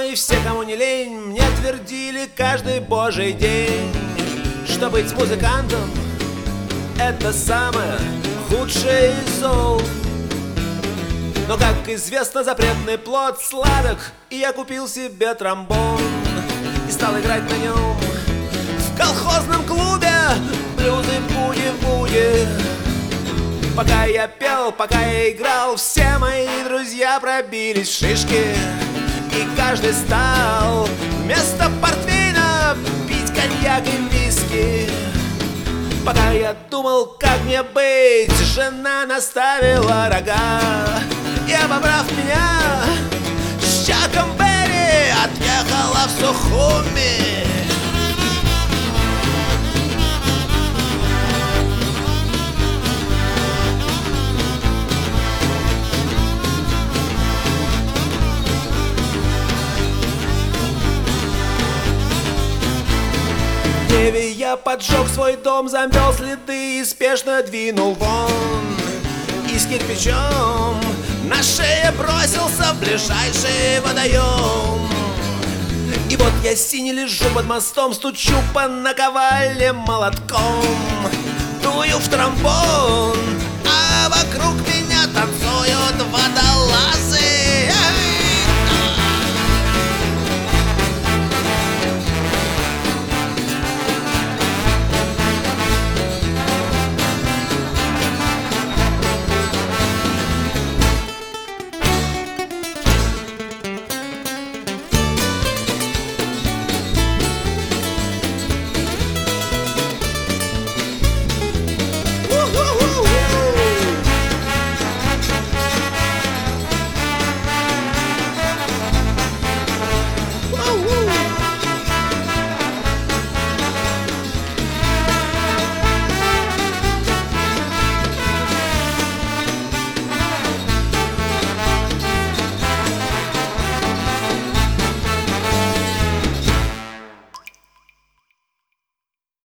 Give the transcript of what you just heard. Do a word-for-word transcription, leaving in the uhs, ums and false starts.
мной все, кому не лень, мне твердили каждый божий день, что быть музыкантом — это самое худшее из зол. Но, как известно, запретный плод сладок, и я купил себе тромбон и стал играть на нем в колхозном клубе блюзы буги-буги. Пока я пел, пока я играл, все мои друзья пробились в шишки, и каждый стал вместо портвейна пить коньяк и виски. Пока я думал, как мне быть, жена наставила рога, и, обобрав меня с Чаком Берри, отъехала в Сухуми. В Неве я поджег свой дом, замел следы и спешно двинул вон. И с кирпичом на шее бросился в ближайший водоем. И вот я синий лежу под мостом, стучу по наковальне молотком, дую в тромбон, а вокруг меня